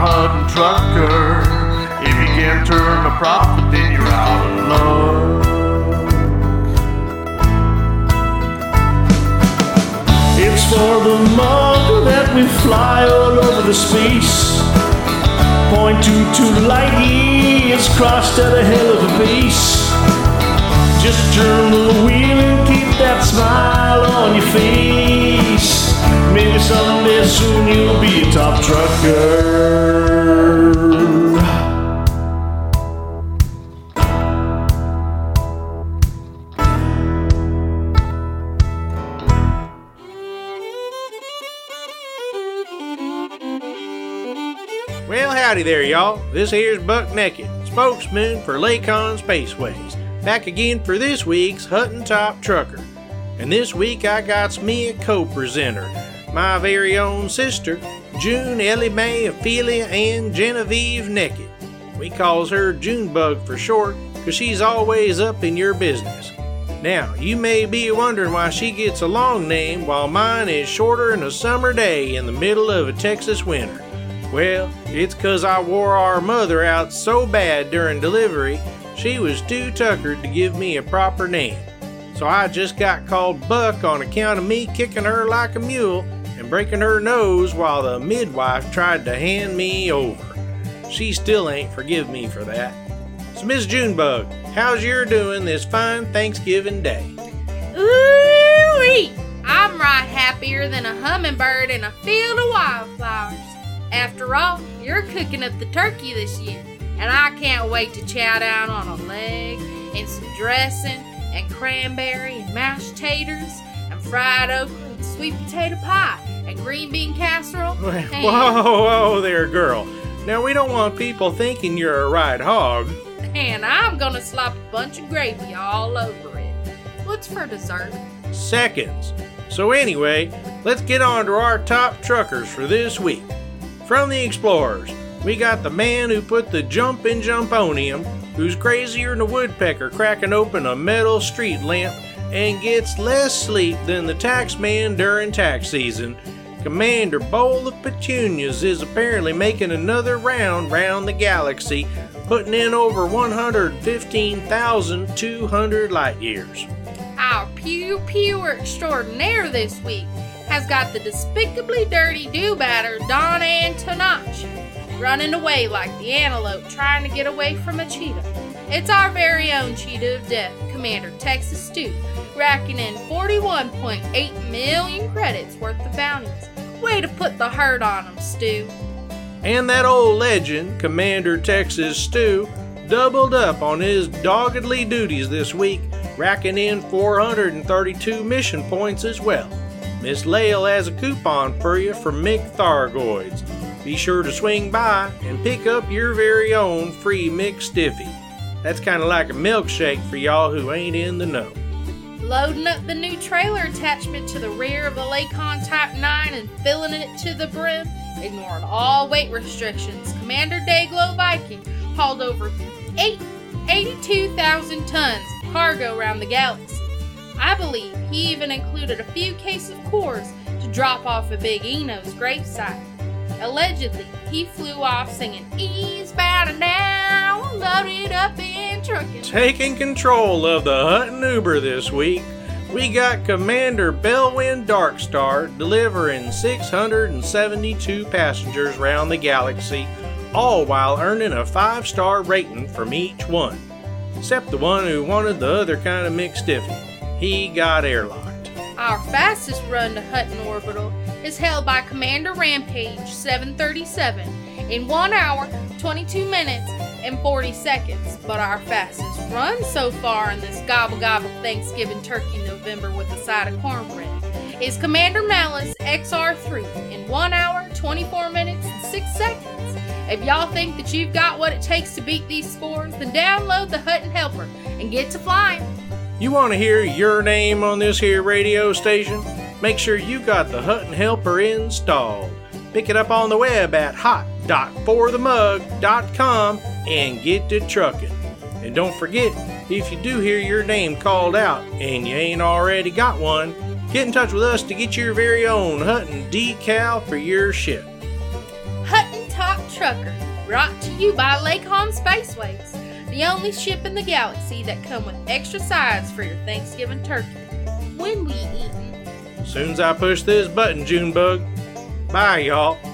Hutton trucker. If you can't turn a profit, then you're out of luck. It's for the mug that we fly all over the space. 0.22 light years crossed at a hell of a pace. Just turn the wheel and keep that smile on your face. Maybe someday soon you'll be a top trucker. Well, howdy there, y'all. This here's Buck Naked, spokesman for Lakon Spaceways, back again for this week's Hutton Top Trucker. And this week I got me a co-presenter, my very own sister, June Ellie Mae Ophelia Ann Genevieve Naked. We calls her Junebug for short, cause she's always up in your business. Now, you may be wondering why she gets a long name while mine is shorter than a summer day in the middle of a Texas winter. Well, it's 'cause I wore our mother out so bad during delivery, she was too tuckered to give me a proper name. So I just got called Buck on account of me kicking her like a mule and breaking her nose while the midwife tried to hand me over. She still ain't forgive me for that. So Miss Junebug, how's your doing this fine Thanksgiving day? Ooh-wee! I'm right happier than a hummingbird in a field of wildflowers. After all, you're cooking up the turkey this year, and I can't wait to chow down on a leg and some dressing and cranberry and mashed taters and fried okra and sweet potato pie and green bean casserole. Whoa there, girl. Now we don't want people thinking you're a right hog. And I'm gonna slop a bunch of gravy all over it. What's for dessert? Seconds. So anyway, let's get on to our top truckers for this week. From the Explorers, we got the man who put the jump in Jumponium, who's crazier than a woodpecker cracking open a metal street lamp and gets less sleep than the tax man during tax season. Commander Bowl of Petunias is apparently making another round the galaxy, putting in over 115,200 light years. Our pew pewer extraordinaire this week has got the despicably dirty do-batter Don Antonacci running away like the antelope trying to get away from a cheetah. It's our very own cheetah of death, Commander Texas Stu, racking in 41.8 million credits worth of bounties. Way to put the hurt on him, Stu. And that old legend, Commander Texas Stu, doubled up on his doggedly duties this week, racking in 432 mission points as well. Miss Lael has a coupon for you from Mick Thargoids. Be sure to swing by and pick up your very own free Mick Stiffy. That's kind of like a milkshake for y'all who ain't in the know. Loading up the new trailer attachment to the rear of the Lakon Type 9 and filling it to the brim, ignoring all weight restrictions, Commander Dayglow Viking hauled over 82,000 tons of cargo around the galaxy. I believe he even included a few cases of cores to drop off at Big Eno's gravesite. Allegedly, he flew off singing "Eastbound and Down, loaded up in truckin'." Taking control of the Hutton Uber this week, we got Commander Bellwind Darkstar delivering 672 passengers around the galaxy, all while earning a 5-star rating from each one. Except the one who wanted the other kind of McStiffy. He got airlocked. Our fastest run to Hutton Orbital is held by Commander Rampage 737 in 1 hour, 22 minutes, and 40 seconds. But our fastest run so far in this gobble gobble Thanksgiving turkey November with a side of cornbread is Commander Malice XR3 in 1 hour, 24 minutes, and 6 seconds. If y'all think that you've got what it takes to beat these scores, then download the Hutton Helper and get to flying. You want to hear your name on this here radio station? Make sure you got the Hutton Helper installed. Pick it up on the web at hot.forthemug.com and get to trucking. And don't forget, if you do hear your name called out and you ain't already got one, get in touch with us to get your very own Hutton decal for your ship. Hutton Top Trucker, brought to you by Lakon Spaceways, the only ship in the galaxy that come with extra sides for your Thanksgiving turkey. When we eatin'. Soon's I push this button, Junebug. Bye, y'all.